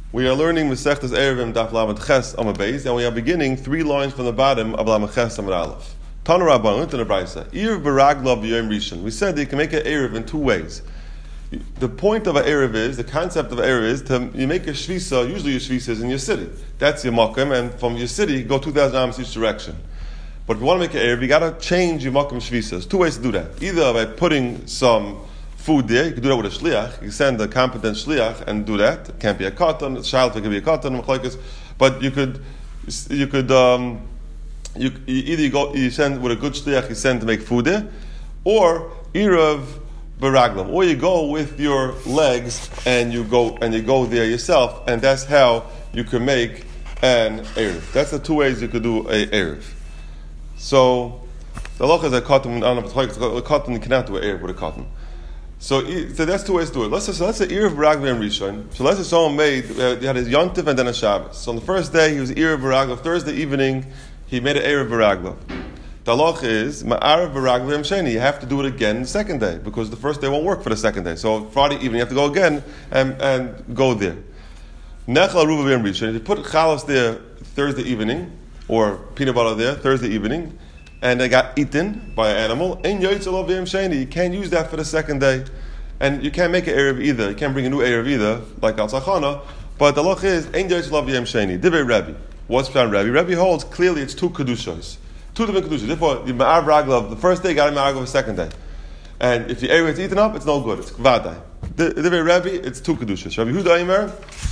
We are learning Masechtas Eruvin Daf Lamed Ches Amud Beis, and we are beginning 3 lines from the bottom of Lamed Ches Amud Aleph. Tana Rabbanon, Tana Braysa. Erev Baraglav Yom Rishon. We said that you can make an Erev in 2 ways. The point of an Erev is, the concept of an Erev is, you make a Shvisa, usually your Shvisa is in your city. That's your Makam, and from your city, you go 2,000 amos each direction. But if you want to make an Erev, you got to change your Makam Shvisa. There's 2 ways to do that. Either by putting some food there, you can do that with a shliach. You send a competent shliach and do that. It can't be a cotton, a child, it can be a cotton, but you send with a good shliach, you send to make food there, or Erev Baraglam, or you go with your legs and you go there yourself, and that's how you can make an Erev. That's the 2 ways you could do a Erev. So the halacha is a cotton, a cotton you cannot do an Erev with a cotton. So that's 2 ways to do it. Let's say Erev Baraglav and Rishon. So let's say someone he had his Yontif and then a Shabbos. So on the first day he was Erev Baraglav. Thursday evening he made an Erev Baraglav. The halacha is Ma'arev Baraglav Sheni. You have to do it again the second day because the first day won't work for the second day. So Friday evening you have to go again and go there. Nechal Ruva and Rishon. If you put chalos there Thursday evening or peanut butter there Thursday evening, and they got eaten by an animal, you can't use that for the second day. And you can't make an Erev either. You can't bring a new Erev either, like Al Tzachana. But the loch is, Divrei Rebbe. What's Pshan Rebbe? Rebbe holds clearly it's 2 Kedushos. 2 different Kedushos. Therefore, the Ma'av Raglav, the first day got a Ma'av the second day. And if the Erev is eaten up, it's no good. It's Kvadai. Divrei Rebbe, it's 2 Kedushos. Rabbi Yehuda Aimer,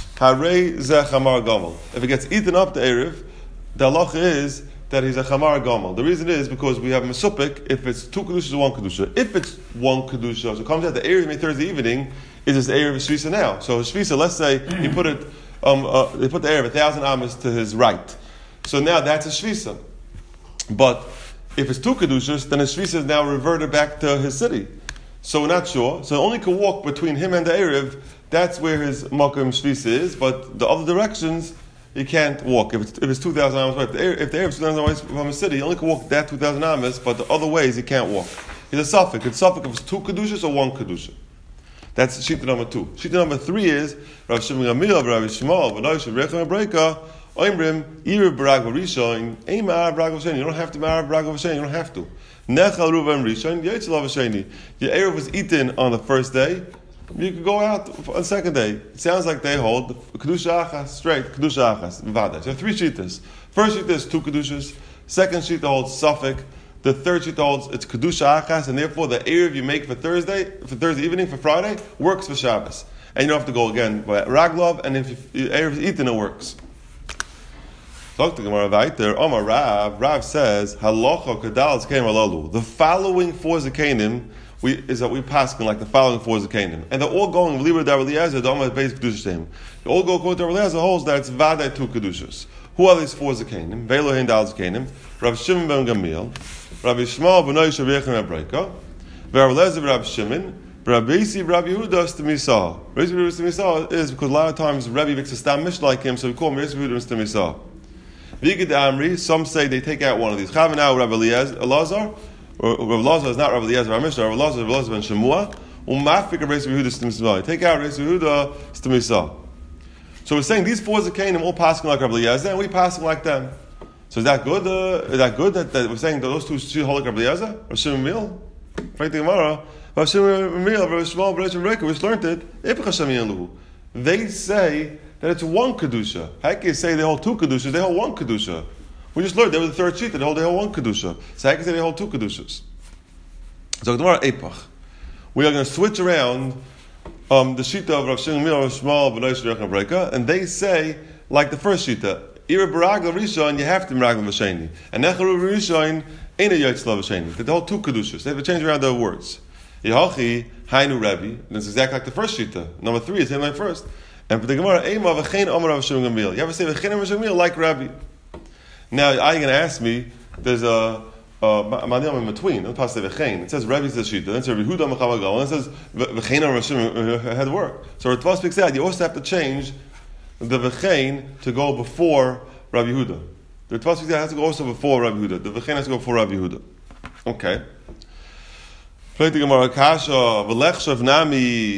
Harei Zeh Chamar Gomel. If it gets eaten up, the Erev, the loch is that he's a chamar gamal. The reason is because we have mesupik if it's 2 kedushas or 1 kedusha. If it's 1 kedusha, so it comes out the Erev made Thursday evening is his Erev Shvisa now. So his Shvisa, let's say he put it, they put the Erev 1,000 amos to his right. So now that's a Shvisa. But if it's 2 kedushas, then his Shvisa is now reverted back to his city. So we're not sure. So only can walk between him and the Erev. That's where his makom Shvisa is. But the other directions, he can't walk. If it's 2,000 amos, right? If the Erev is 2,000 amos from a city, he only can walk that 2,000 amos, but the other ways he can't walk. He's a suffix. It's suffix if it's 2 kedushas or 1 kedusha. That's shita number 2. Shita number 3 is Rav Shimon Gamliel, Rav Shmuel, V'noishav Rechem Breika, Oimrim, Erev Baraglav Rishon, Ein Ma'arev Baraglav Sheni. You don't have to Ma'arev Baraglav Sheni. You don't have to. Nechal Ruvaim Rishon, Yetzel Sheni. Your Erev was eaten on the first day. You could go out on the second day. It sounds like they hold Kedusha Achas, straight, Kedusha Achas, Vada. So 3 shitas. First shita is 2 Kedushas. Second shita holds Suffolk. The third shita holds it's Kedusha Achas, and therefore the Erev you make for Thursday evening, for Friday, works for Shabbos. And you don't have to go again by Raglov, and if your Erev is eaten, it works. Talk to Gemara Vayter. Omar Rav says, Halacha Kedal Zekanim Alalu. The following 4 Zekanim is that we pass like the following 4 Zekanim. And they're all going, Libra Dar Eliezer, the Omar Beis Kedushas. They all go according to Dar Eliezer, holds that it's Vadai 2 Kedushas. Who are these 4 Zekanim? Velo Hein Dal Zekanim, Rav Shimon ben Gamliel, Rav Yishmael b'noi Shavechem Ebreka, Rav Eliezer Rav Shimon, Rav Beisi Rav Yehuda Stamisah. Rav Yehuda Stamisah is because a lot of times Rebbe makes a stam mish like him, so we call him Rav Yehuda Stamisah. Vigid Amri, some say they take out one of these. Chavanau Rav Elazar, or Rav Elazar is not Rav Eliezer Rav Mishnah, Rav Elazar ben Shemua, Umafik Rav Yehuda Stamisah. Take out Rav Yehuda Stamisah. So we're saying these 4 Zekanim all passing like Rav Eliezer, and we passing like them. So is that good? Is that good that we're saying that those 2 hold like Rav Eliezer? Rav Shimon Mil? Right the Gemara. Rav Shimon Mil, Rav Shmuel, Rav Reka, we just learned it. They say that it's 1 kedusha. How can you say they hold 2 kedushas? They hold 1 kedusha. We just learned they were the third sheet. They hold 1 kedusha. So how can you say they hold 2 kedushas? So tomorrow Epach, we are going to switch around the shita of Rav Shimon Mil, Rav Shmuel, B'nai Shrechem Breika, and they say like the first shita, Erev Baraglav Rishon, you have to Baraglav V'Sheni, and Necharuv Rishon ain't a Yotzlav V'Sheni. They hold 2 kedushas. They have to change around the words. Yehachi Hainu Rebbe, and it's exactly like the first shita. Number 3 is same like first. And for the Gemara, Eima V'chein Amar Rav Shimon Gamliel. You have to say V'chein Rav Shimon Gamliel like Rabbi. Now, are you going to ask me? There's a Madiyam in between. Don't pass the V'chein. It says Rabbi says Shita. Then it says Yehuda Mechavagal. And it says V'chein Amar Rav Shimon had work. So Ritva speaks out. You also have to change the V'chein to go before Rabbi Yehuda. The Ritva speaks out has to go also before Rabbi Yehuda. The V'chein has to go before Rabbi Yehuda. Okay. Play the Gemara Kasha V'lechshav Nami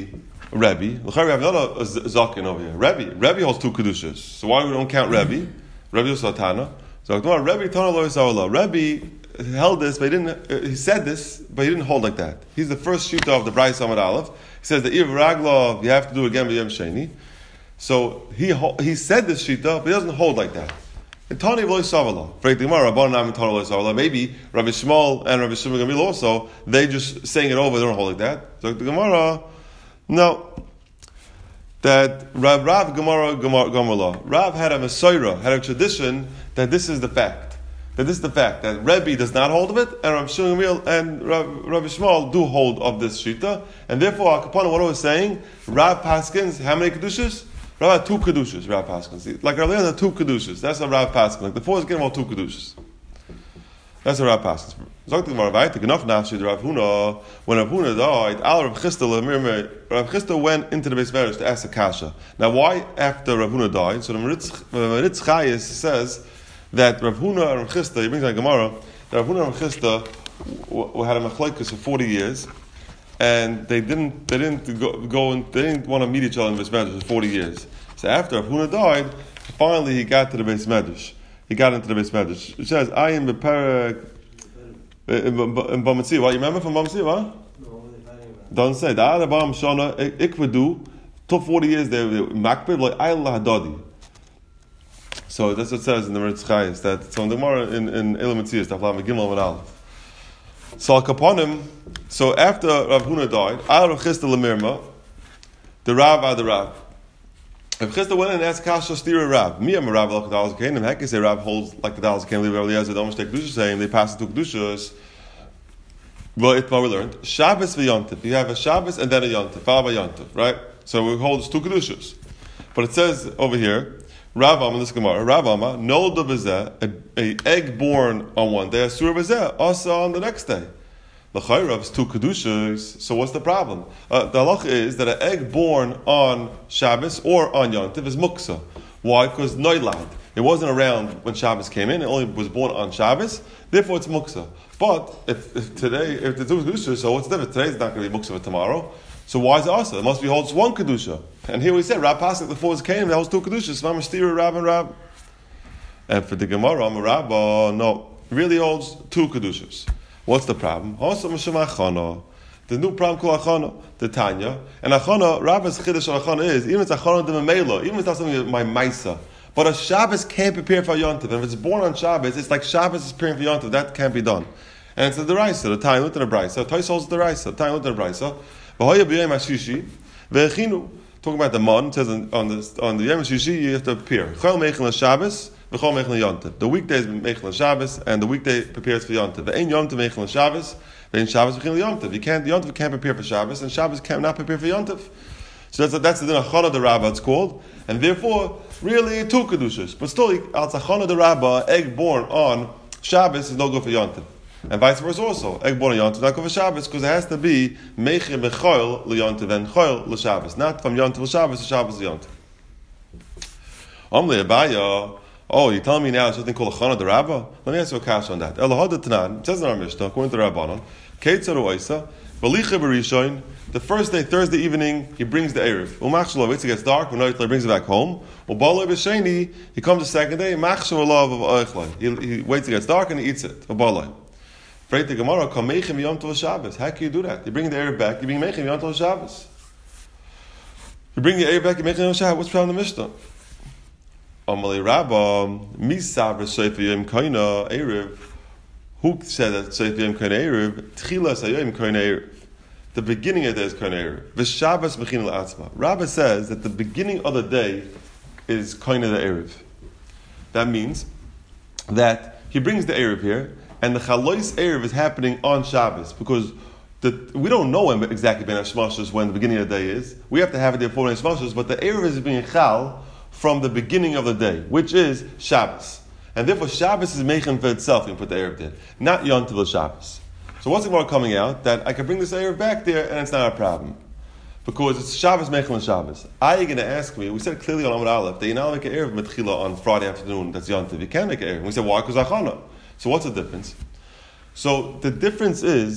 Rebbe. We have another zaken over here. Rebbe holds 2 kedushas. So why we don't count Rebbe? Rebbe is Satana. So Rebbe Tana Lo Yisrael. Rebbe held this, but he said this, but he didn't hold like that. He's the first shita of the Brayis Amud Aleph. He says the Ir Raglav, you have to do it again b'Yom Sheni. So he said this shita, but he doesn't hold like that. Tani Lo Yisrael. Maybe Rabbi Shmuel and Rabbi Shimon Gamil also, they just saying it over, they don't hold like that. So the Gemara, no. That Rav Gamarla. Rav had a Mesorah, had a tradition that this is the fact. That Rebbe does not hold of it, and Rav Shimon Gamil and Rabbi Shmuel do hold of this shita. And therefore, Akapan, what I was saying, Rav Paskins, how many kedushas? Rav had 2 kedushas, Rav Paskins. Like earlier, the 2 kedushas. That's a Rav Paskins. Like the 4 is getting all 2 kedushas. That's a Rav Paskins. When Rav Huna died, Rav Chisda went into the Beis Medrash to ask a kasha. Now, why after Rav Huna died? So the Meritz Chayes says that Rav Huna and Rav Chisda, he brings down Gemara, that Rav Huna and Rav Chisda had a machlokes for 40 years, and they didn't want to meet each other in the Beis Medrash for 40 years. So after Rav Huna died, finally he got to the Beis Medrash. He got into the Beis Medrash. It says, I am Beperek in Bamatzia. What, you remember from Bamatzia, what? No, don't say. The other Bam Shana, Ikvadu, took 40 years there, Makbib, like Ayla Hadadi. So that's what it says in the Meritz Chayes, that so in the Gemara in Elam Metzias, Taflam Gimel and Aleph. So Al-Kaponim, so after Rav Huna died, Al Rav Chisda Lemirma, the Rav. Rav Chisda went in and asked Kasha Stira Rav. Me, I'm a Rav, like the Dallas Kanim. Heck, say Rav holds like the Dallas Kanim, leave Eliezer, don't take Kedushas, saying they pass it to Kedushas. Well, it's what we learned. Shabbos v'Yontif. You have a Shabbos and then a Yontif. Fava Yontif, right? So we hold 2 Kedushas. But it says over here, Rav Amma, this Gemara, Rav Amma, Nolda B'zeh, a egg born on one day, Asura B'zeh, also on the next day. The Chayrav is 2 Kedushas, so what's the problem? The halacha is that an egg born on Shabbos or on Yontif is Muksa. Why? Because Noilad. It wasn't around when Shabbos came in, it only was born on Shabbos, therefore it's Muksa. But if the 2 Kedushas, so what's the difference? Today it's not going to be Muksa for tomorrow. So why is it also? It must be holds 1 Kedusha. And here we said, Rab Pasuk, the 4 came, that was 2 Kedushas. Mama Stira, Rab and Rab. And for the Gemara, I'm a Rabba, no, really holds 2 Kedushas. What's the problem? Also, the new problem called Achana, the Tanya. And Achana, Rabba's Chiddush on Achana is, even if it's Achana de Memela, even if it's not something my Maisa, but a Shabbos can't prepare for Yontif. And if it's born on Shabbos, it's like Shabbos is preparing for Yontif. That can't be done. And it's the Deraisa, the Tanya, the Braisa. Toys holds the Deraisa, the Tanya, the Braisa. Talking about the mon, it says on the Yom Shishi you have to prepare. Shabbos, the weekday is Mechel Shabbos, and the weekday prepares for Yontif. The Ein Yontif Mechel Shabbos, the Ein Shabbos Mechel Yontif. Yontif can't prepare for Shabbos, and Shabbos cannot prepare for Yontif. So that's the din Achana de Rabbah it's called, and therefore really 2 Kedushas. But still, al Achana de Rabbah, egg born on Shabbos is no good for Yontif. And vice versa also. Egg born on Yontif, not go for Shabbos, because it has to be Mechir Bechoil L'Yontif and Choil L'Shabbos. Not from Yontif L'Shabbos to Shabbos L'Yontif. Omle Abaya, oh, you're telling me now it's something called Achana de Rabbah? Let me ask you a question on that. Elahad Tanan, it says in our Mishnah, according to Rabbanon, Keitzer Oisa, Balicha Berishoin, the first day, Thursday evening, he brings the Erev. Umachshalav, waits, it gets dark, when he brings it back home. Ubaloi B'Sheni, he comes the second day, Machshalav of Oichlai. He waits, it gets dark, and he eats it. Ubaloi. How can you do that? You bring the Erev back, you bring Mechim Yom Tov Shabbos. You bring the Erev back, you Mechim Yom Shabbos. What's the problem in the Mishnah? Amalei Rabba, Misav Sefer Yom Koina Erev. Who said that Sefer Yom Koina Erev? Tchila Sayom Koina Erev. The beginning of the day is Koina Erev. V'Shabbos Mechin L'Atzma. Rabba says that the beginning of the day is Koina the Erev. That means that he brings the Erev here, and the Chalois Erev is happening on Shabbos, because we don't know when exactly Ben Hashmashos, when the beginning of the day is. We have to have it there for Ben Hashmashos, but the Erev is being Chal from the beginning of the day, which is Shabbos. And therefore Shabbos is Mechem for itself, you can put the Erev there, not Yom Tov Shabbos. So what's the Gemara coming out? That I can bring this Erev back there, and it's not a problem. Because it's Shabbos, Mechem, and Shabbos. Are you going to ask me, we said clearly on Amud Aleph, that you now make an Erev Metchila on Friday afternoon, that's Yom Tov. You can't make an Erev. We said, why? Because Achana. So what's the difference? So the difference is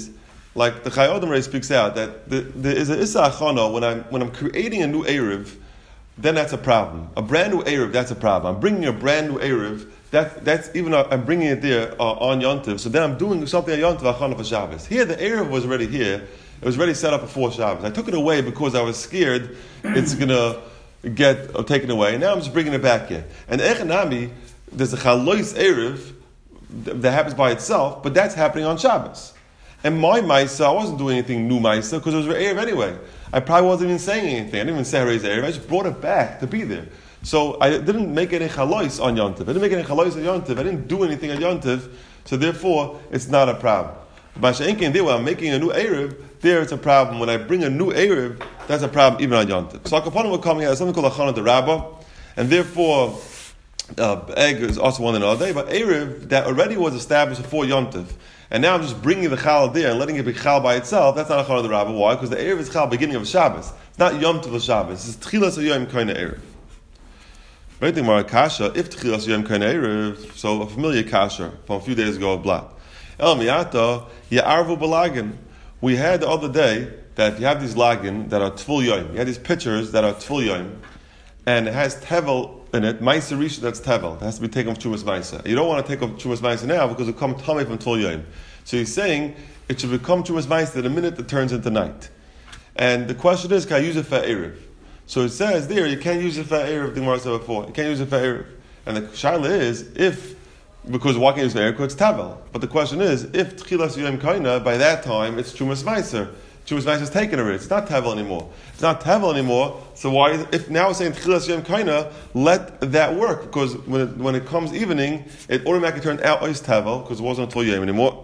like the Chai Adam Ray speaks out, that there is a Issa Achana when I'm creating a new Erev, then that's a problem. A brand new Erev, that's a problem. I'm bringing a brand new Erev, that's even I'm bringing it there on Yontiv. So then I'm doing something on Yontiv Achana for Shabbos. Here the Erev was already here. It was already set up before Shabbos. I took it away because I was scared it's gonna get taken away. Now I'm just bringing it back here. And Echanami, there's a Chalois Erev that happens by itself, but that's happening on Shabbos. And my Maisa, I wasn't doing anything new Maisa because it was Erev anyway. I probably wasn't even saying anything. I didn't even say Haray's Erev. I just brought it back to be there. So I didn't make any Chalois on Yontiv. I didn't make any Chalois on Yontiv. I didn't do anything on Yontiv. So therefore, it's not a problem. But there, when I'm making a new Erev, there it's a problem. When I bring a new Erev, that's a problem even on Yontiv. So Akapanim will come here, something called Achana de Rabbah, and therefore, egg is also one another day, but Erev that already was established before Yontiv, and now I'm just bringing the Chal there and letting it be Chal by itself, that's not Achana de Rabbah. Why? Because the Erev is Chal beginning of Shabbos. It's not Yom Tov Shabbos. It's Tchilas Yom Koine Erev. Right thing, Mara Kasha, if Tchilas Yom Koine Erev, so a familiar Kasha from a few days ago of Blat. El Miyata, Ya'arvu Balagin. We had the other day that you have these lagin that are Tvul Yom. You have these pictures that are Tvul Yom, and it has Tevel in it, Maisa Risha, that's Tevel. It has to be taken from Chumas Maisa. You don't want to take off Chumas Maisa now because it comes Tomei from Tvul Yom. So he's saying it should become Chumas Maisa the minute it turns into night. And the question is, can I use it for Erev? So it says there, you can't use it for Erev, the Gemara said before. You can't use it for Erev. And the shaila is, because why can't you use it for Erev? Because it's Tevel. But the question is, if Tchilas Yom Kaina, by that time, it's Chumas Maisa. Chumas Maisa is taken already. It's not Tevel anymore. It's not Tevel anymore. So why? If now we're saying Tchilas Yom Kaina, let that work because when it comes evening, it automatically turns out is Tevel because it wasn't until Yom anymore.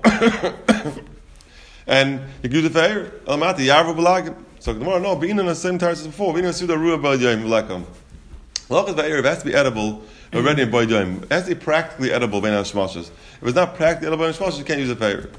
And you can use it for Erev. Elamati Yarvu Balagim. So the Gemara, no, being in the same terms as before. Being in Suda Ruah Bal Yom V'Lekam. Lachas Ba'erev has to be edible already in Bal Yom. It has to be practically edible by Shmashas. If it's not practically edible by Shmashas, you can't use it for Erev.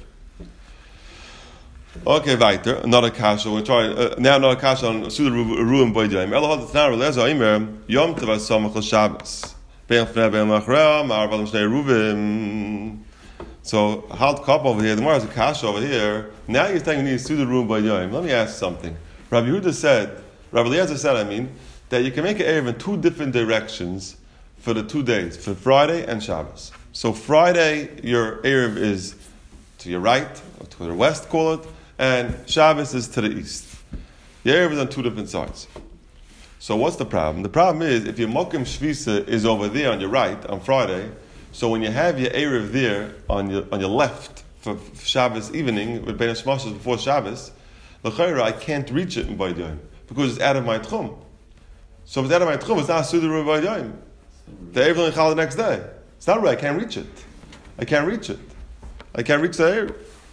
Okay, weiter. Another kasha. We'll try now another kasha on Suda Ruim Boy Yom. Elohad Tznar Lezer Imer Yom Tov Samach Shabbos. Ben Fnei Ben Lachra Ma'arvadim Shnei Ruvim. So halt cup over here. The more has a kasha over here. Now you're saying you need Suda Ruim Boy Yom. Let me ask something. Rabbi Yehuda said, Rabbi Eliezer said, that you can make an Erev in two different directions for the 2 days, for Friday and Shabbos. So Friday, your Erev is to your right, or to the west, call it, and Shabbos is to the east. The Erev is on two different sides. So what's the problem? The problem is, if your Mokim Shvisa is over there on your right, on Friday, so when you have your Erev there on your left for Shabbos evening, with Ben Shmashas before Shabbos, l'chayra, I can't reach it in B'yad Yom, because it's out of my Tchum. So if it's out of my Tchum, it's not Suda Ruim B'yad Yom. The Erev will Chal the next day. It's not right, I can't reach it. I can't reach the Erev.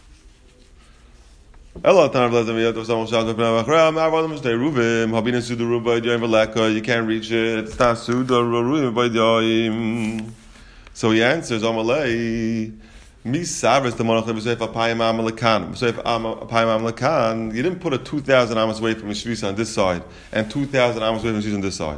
You can't reach it. It's not Suda Ruim B'yad Yom. So he answers, Amalei. You didn't put a 2,000 amos away from Shvisa on this side and 2,000 amos away from Shvisa on this side.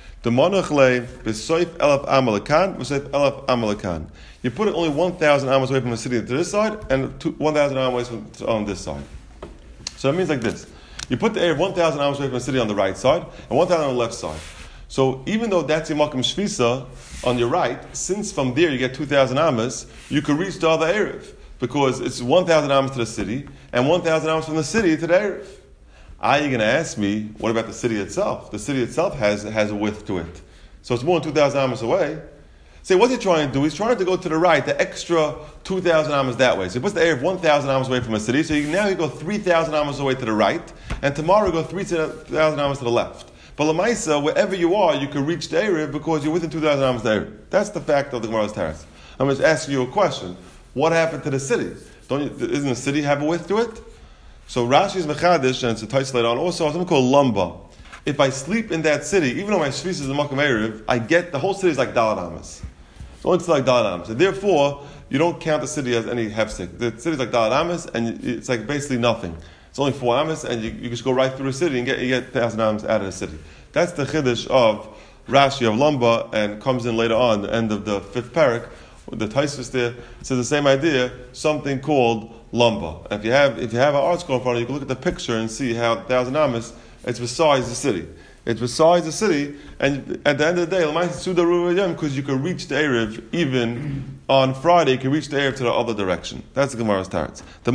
You put it only 1,000 amos away from the city to this side and 1,000 amos away on this side. So it means like this. You put the air 1,000 amos away from the city on the right side and 1,000 on the left side. So even though that's your Makom Shvisa on your right, since from there you get 2,000 amos, you could reach the other Erev because it's 1,000 amos to the city and 1,000 amos from the city to the Erev. Are you going to ask me, what about the city itself? The city itself has a width to it. So it's more than 2,000 amos away. Say, what's he trying to do? He's trying to go to the right, the extra 2,000 amos that way. So he puts the Erev 1,000 amos away from a city, so now you go 3,000 amos away to the right, and tomorrow you go 3,000 amos to the left. But Lamaisa, wherever you are, you can reach the Erev because you're within 2,000 amos the Erev. That's the fact of the Gemara's Taras. I'm just asking you a question. What happened to the city? Doesn't the city have a width to it? So Rashi's Mechadish, and it's a tight later on, also has something called Lumba. If I sleep in that city, even though my Shvis is a Makam Erev, I get the whole city is like Dalat Amos. It's only like Dalat Amos. And therefore, you don't count the city as any hefsek. The city is like Dalat Amos, and it's like basically nothing. It's only 4 amos, and you just go right through the city and you get 1,000 amos out of the city. That's the chiddush of Rashi of Lumba, and comes in later on, the end of the 5th parak, The Tosfos there says the same idea, something called lumba. If you have an art scroll in front of you, you can look at the picture and see how 1,000 Amas, it's besides the city. It's besides the city, and at the end of the day, because you can reach the Erev even on Friday, you can reach the Erev to the other direction. That's the Gemara's tarets. The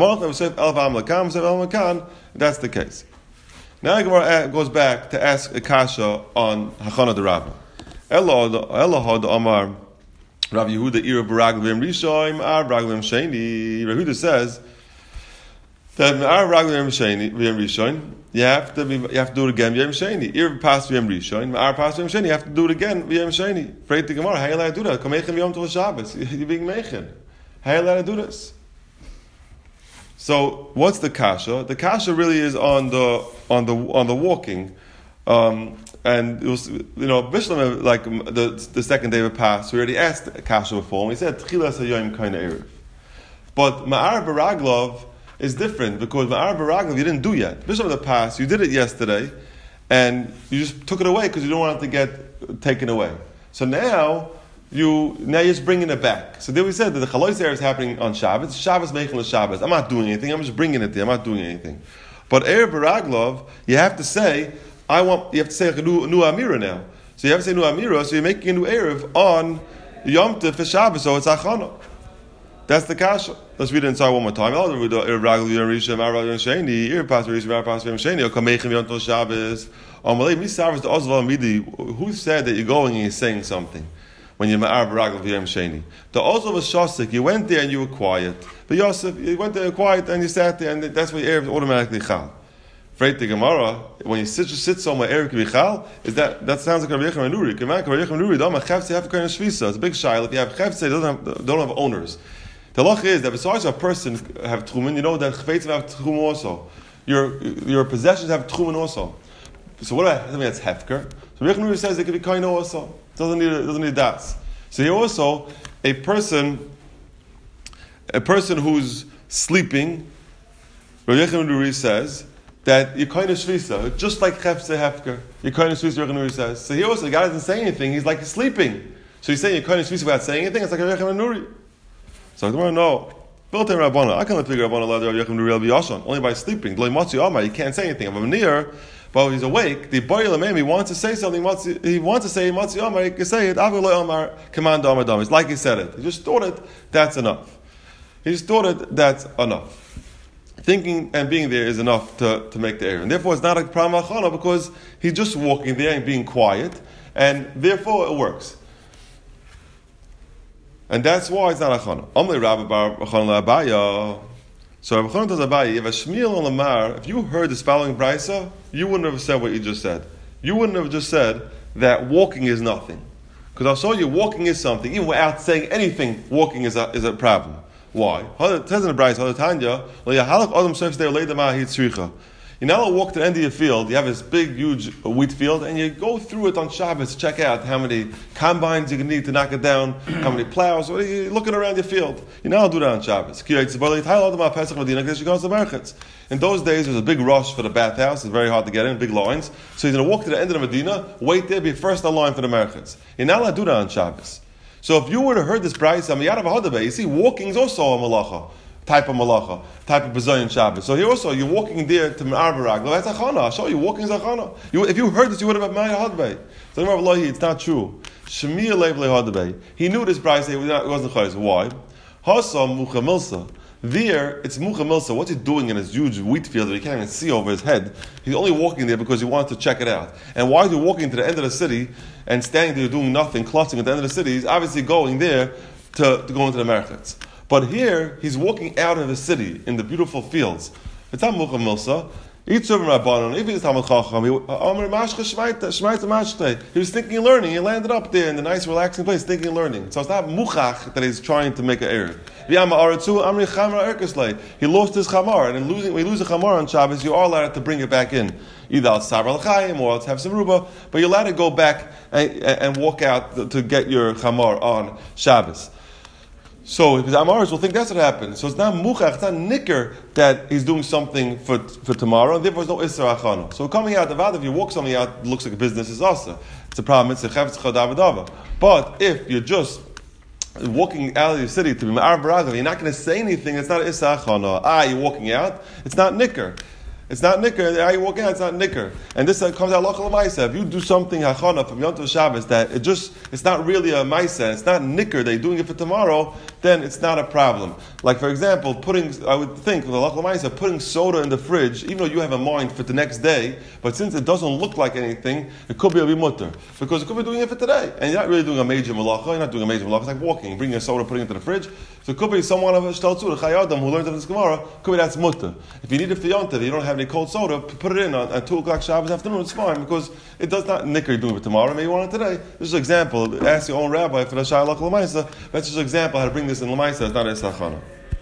that's the case. Now the Gemara goes back to ask a kasha on Hachana de Rabbah. Elahad Amar Rav Yehuda Ira Baraglim Rishon Baraglim Sheni. Rav Yehuda says that Baraglim Rishon you have to do it again V'yem Sheni. Ir pass V'yem Rishon, Ma'ar pass V'yem Sheni. You have to do it again V'yem Sheni. Afraid the Gemara, how you allowed to do that? Come Mechin V'yom Tov Shabbos. You're being Mechin. How you allowed to do this? So what's the kasha? The kasha really is on the walking, and it was Bishlam like the second day of Pas. We already asked kasha before. And we said Tchilas Hayom kind of erev, but Ma'ar Baraglov is different because Ma'ar Baraglov you didn't do yet. Bishlam of the Pas, you did it yesterday, and you just took it away because you don't want it to get taken away. So now you're just bringing it back. So then we said that the Chalois Erev is happening on Shabbos. Shabbos making the Shabbos. I'm not doing anything. I'm just bringing it there. I'm not doing anything. But Erev Baraglov, you have to say, you have to say a new Amira now. So you have to say new Amira, so you're making a new Erev on Yom Tov for Shabbos, so it's Achana. That's the kasha. Let's read it inside one more time. Who said that you're going and you're saying something when you're Ma'ar Baraglav Yom Sheni? The Ozol was Shosik, you went there and you were quiet. But Yosef, you went there quiet and you sat there, and that's why Erev is automatically Chal. Afraid the Gemara, when you sit somewhere, Erev can be Chal, that sounds like Rabbi Yechim Nuri. It's a big shail. If you have Chevse, don't have owners. The loch is that besides a person have Tchumen, you know that Chvetzim have Tchumen also. Your possessions have Tchumen also. So what about something that's Hefker? So Rabbi Yechim Nuri says it could be Kaino also. Doesn't need das. So here also, a person who's sleeping, Rabbi Yechim Nuri says that you kind of shvisa, just like Chefse Hefker. You kind of shvisa, Rabbi Yechim Nuri says. So here also, the guy doesn't say anything. He's like he's sleeping. So he's saying you kind of shvisa without saying anything. It's like Rabbi Yechim Nuri. So I don't know. Built-in Rabbana. I can't figure Rabbana allowed Rabbi Yechim Nuri be Yashon only by sleeping. You can't say anything. I'm near. But he's awake. The boy he wants to say something. He wants to say Matzi Omar. He can say it. Avilo Omar, command Omar Dam. It's like he said it. He just thought it. That's enough. Thinking and being there is enough to make the error, and therefore it's not a problem achana because he's just walking there and being quiet, and therefore it works. And that's why it's not achana. Amli Rabbi Bar Achana Abaya. So Rabbi Chanan tells Abaye, if a Shmiel on Lamar, if you heard this following brisa, you wouldn't have said what you just said. You wouldn't have just said that walking is nothing. Because I saw you walking is something. Even without saying anything, walking is a problem. Why? It says in the brisa, you now walk to the end of your field, you have this big, huge wheat field, and you go through it on Shabbos to check out how many combines you need to knock it down, how many plows, or you're looking around your field. You now do that on Shabbos. In those days, there was a big rush for the bathhouse. It's very hard to get in, big lines. So you're going to walk to the end of the Medina, wait there, be first in line for the merchants. You're not allowed to do that on Shabbos. So if you would have heard this price, you see, walking is also a malacha. Type of Bezayin Shabbos. So here also, you're walking there to Ma'ar Baraglav. That's achana. I'll show you, walking is achana. If you heard this, you would have had Ma'ar Hadbei. So it's not true. Shemir Lev Hadbei. He knew this price, it wasn't chayz. Why? Hasam Mucha Milsa. There, it's Mucha Milsa. What's he doing in his huge wheat field that he can't even see over his head? He's only walking there because he wanted to check it out. And why is he walking to the end of the city and standing there doing nothing, clutching at the end of the city? He's obviously going there to go into the markets. But here, he's walking out of the city in the beautiful fields. It's not Mucha Milsa. Each of them Rabbanon, even his Talmud Chacham, he was thinking and learning. He landed up there in the nice, relaxing place, thinking and learning. So it's not Muchach that he's trying to make an error. He lost his chamar, and when you lose a chamar on Shabbos, you are allowed to bring it back in. Either al savar l'chaim or let's have some ruba, but you're allowed to go back and walk out to get your chamar on Shabbos. So his Amaris will think that's what happened. So it's not muchach, it's not nicker that he's doing something for tomorrow, and therefore there's no isra achana. So coming out, if you walk something out, it looks like a business is asa. It's a problem. It's a chavetz chadavadava. But if you're just walking out of your city to be Ma'ar Baraglav, you're not going to say anything, it's not Issa Achana. You're walking out, it's not Nicker. It's not nicker. How you walk out, it's not nicker. And this comes out local ma'isa. If you do something hachana from Yom Tov Shabbos that it's not really a ma'isa, it's not nicker, they're doing it for tomorrow, then it's not a problem. Like for example, I would think with the local ma'isa, putting soda in the fridge, even though you have a mind for the next day, but since it doesn't look like anything, it could be a bimutter. Because it could be doing it for today. And you're not really doing a major malacha, you're not doing a major malacha, it's like walking, bringing a soda, putting it into the fridge. So it could be someone of a shtaltzur, a chayadam, who learns of this Gemara, could be that's mutter. If you need it for Yom Tov, you don't have any cold soda, put it in at 2 o'clock Shabbos afternoon, it's fine, because it does not nicker doing it tomorrow, maybe you want it today. This is an example. Ask your own rabbi for the Shai Lach L'maisa. That's just an example how to bring this in L'maisa, it's not a Esachana.